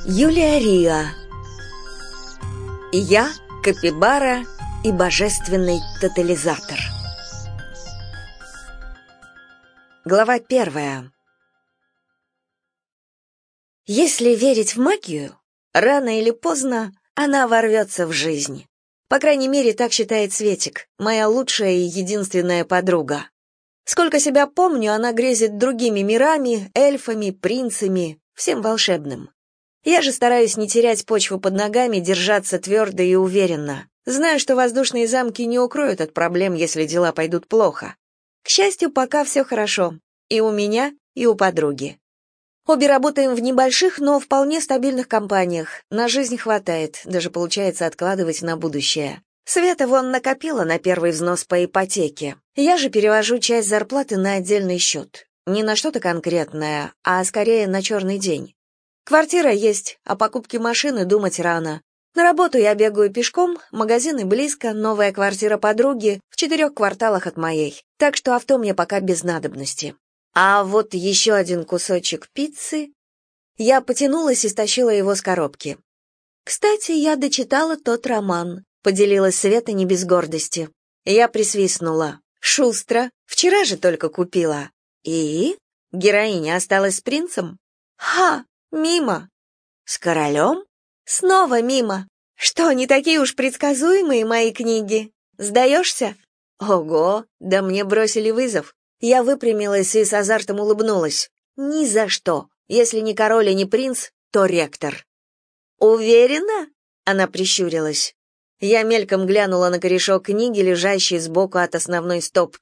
Юлия Риа. Я, Капибара и божественный тотализатор. Глава 1. Если верить в магию, рано или поздно она ворвется в жизнь. По крайней мере, так считает Светик, моя лучшая и единственная подруга. Сколько себя помню, она грезит другими мирами, эльфами, принцами, всем волшебным. Я же стараюсь не терять почву под ногами, держаться твердо и уверенно. Знаю, что воздушные замки не укроют от проблем, если дела пойдут плохо. К счастью, пока все хорошо. И у меня, и у подруги. Обе работаем в небольших, но вполне стабильных компаниях. На жизнь хватает, даже получается откладывать на будущее. Света вон накопила на первый взнос по ипотеке. Я же перевожу часть зарплаты на отдельный счет. Не на что-то конкретное, а скорее на черный день. Квартира есть, о покупке машины думать рано. На работу я бегаю пешком, магазины близко, новая квартира подруги в 4 кварталах от моей, так что авто мне пока без надобности. А вот еще один кусочек пиццы. Я потянулась и стащила его с коробки. «Кстати, я дочитала тот роман», — поделилась Света не без гордости. Я присвистнула. «Шустро. Вчера же только купила». «И? Героиня осталась с принцем?» «Ха! Мимо». «С королем?» «Снова мимо. Что, не такие уж предсказуемые мои книги? Сдаешься?» «Ого, да мне бросили вызов». Я выпрямилась и с азартом улыбнулась. «Ни за что. Если не король и не принц, то ректор». «Уверена?» — она прищурилась. Я мельком глянула на корешок книги, лежащий сбоку от основной стопки.